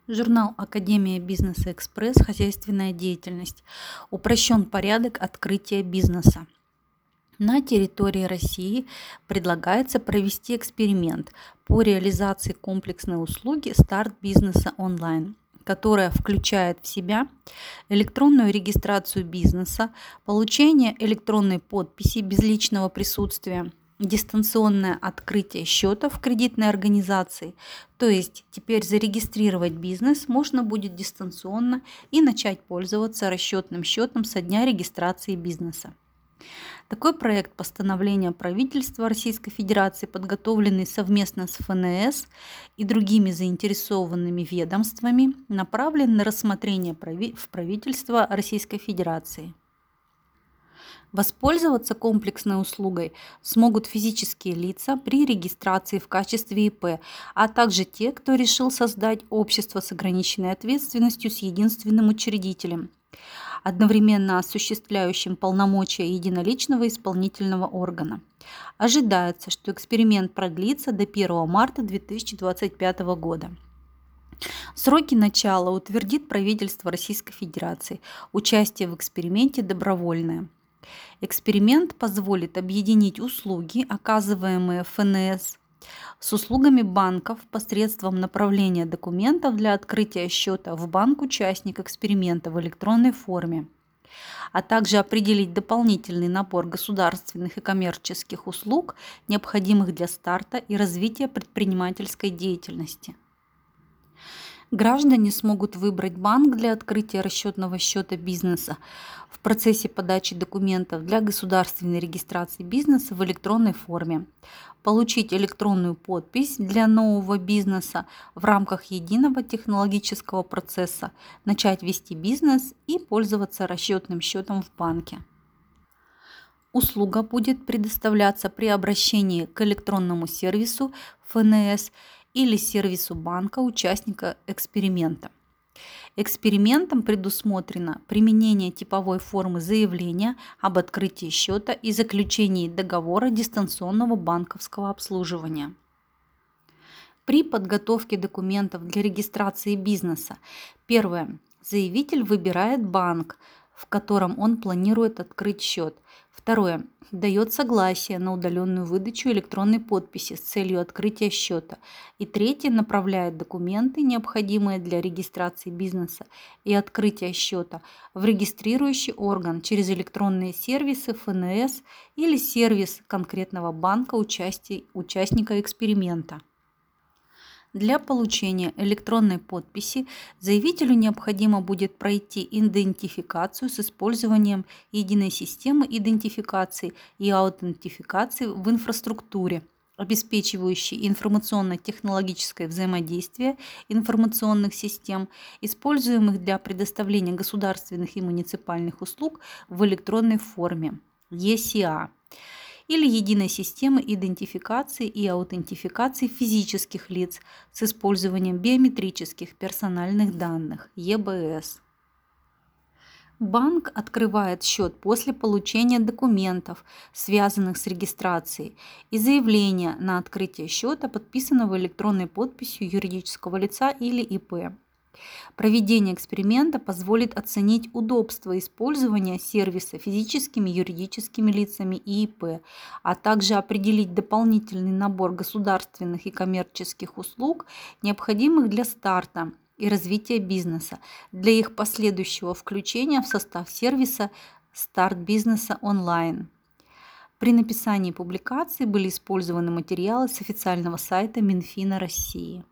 Журнал «Академия бизнеса Экспресс. Хозяйственная деятельность». Упрощен порядок открытия бизнеса. На территории России предлагается провести эксперимент по реализации комплексной услуги «Старт бизнеса онлайн», которая включает в себя электронную регистрацию бизнеса, получение электронной подписи без личного присутствия, дистанционное открытие счета в кредитной организации, то есть теперь зарегистрировать бизнес можно будет дистанционно и начать пользоваться расчетным счетом со дня регистрации бизнеса. Такой проект постановления правительства Российской Федерации, подготовленный совместно с ФНС и другими заинтересованными ведомствами, направлен на рассмотрение в правительство Российской Федерации. Воспользоваться комплексной услугой смогут физические лица при регистрации в качестве ИП, а также те, кто решил создать общество с ограниченной ответственностью с единственным учредителем, одновременно осуществляющим полномочия единоличного исполнительного органа. Ожидается, что эксперимент продлится до 1 марта 2025 года. Сроки начала утвердит правительство Российской Федерации. Участие в эксперименте добровольное. Эксперимент позволит объединить услуги, оказываемые ФНС, с услугами банков посредством направления документов для открытия счета в банк участник эксперимента в электронной форме, а также определить дополнительный набор государственных и коммерческих услуг, необходимых для старта и развития предпринимательской деятельности. Граждане смогут выбрать банк для открытия расчетного счета бизнеса в процессе подачи документов для государственной регистрации бизнеса в электронной форме, получить электронную подпись для нового бизнеса в рамках единого технологического процесса, начать вести бизнес и пользоваться расчетным счетом в банке. Услуга будет предоставляться при обращении к электронному сервису ФНС или сервису банка участника эксперимента. Экспериментом предусмотрено применение типовой формы заявления об открытии счета и заключении договора дистанционного банковского обслуживания. При подготовке документов для регистрации бизнеса, первое. Заявитель выбирает банк, в котором он планирует открыть счет. Второе. Дает согласие на удаленную выдачу электронной подписи с целью открытия счета. И третье. Направляет документы, необходимые для регистрации бизнеса и открытия счета, в регистрирующий орган через электронные сервисы ФНС или сервис конкретного банка участника эксперимента. Для получения электронной подписи заявителю необходимо будет пройти идентификацию с использованием единой системы идентификации и аутентификации в инфраструктуре, обеспечивающей информационно-технологическое взаимодействие информационных систем, используемых для предоставления государственных и муниципальных услуг в электронной форме (ЕСИА), или единой системы идентификации и аутентификации физических лиц с использованием биометрических персональных данных (ЕБС). Банк открывает счет после получения документов, связанных с регистрацией, и заявления на открытие счета, подписанного электронной подписью юридического лица или ИП. Проведение эксперимента позволит оценить удобство использования сервиса физическими и юридическими лицами и ИП, а также определить дополнительный набор государственных и коммерческих услуг, необходимых для старта и развития бизнеса, для их последующего включения в состав сервиса «Старт бизнеса онлайн». При написании публикации были использованы материалы с официального сайта Минфина России.